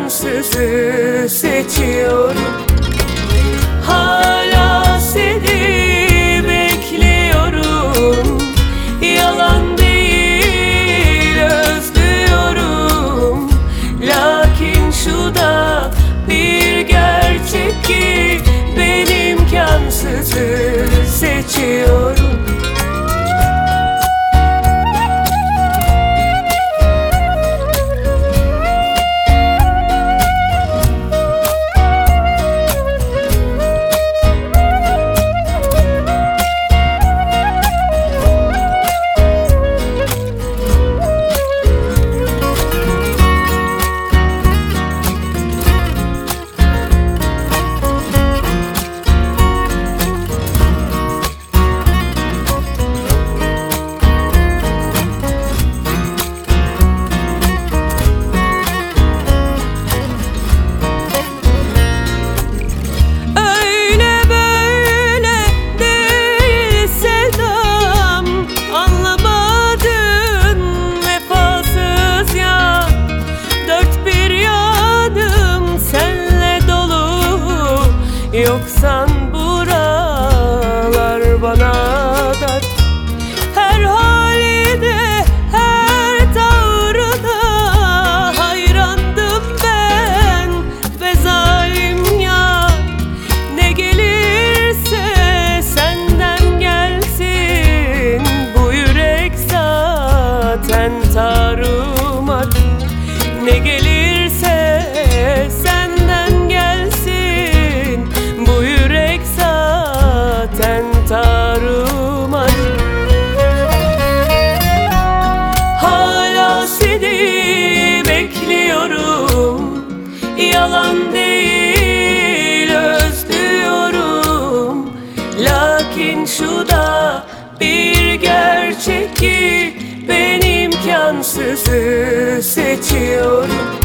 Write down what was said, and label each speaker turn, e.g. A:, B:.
A: imkansızı seçiyorum. Hala seni bekliyorum. Yalan değil, özlüyorum. Lakin şu da bir gerçek ki ben imkansızı seçiyorum. Yoksan buralar bana dar. Her halinde, her tavrına hayrandım ben ve zalim ya. Ne gelirse senden gelsin, bu yürek zaten tarumar. Ne gelirse senden gelsin, bu yürek zaten tarumar. Hala seni bekliyorum. Yalan değil, özlüyorum. Lakin şu da bir gerçek ki ben imkansızı seçiyorum.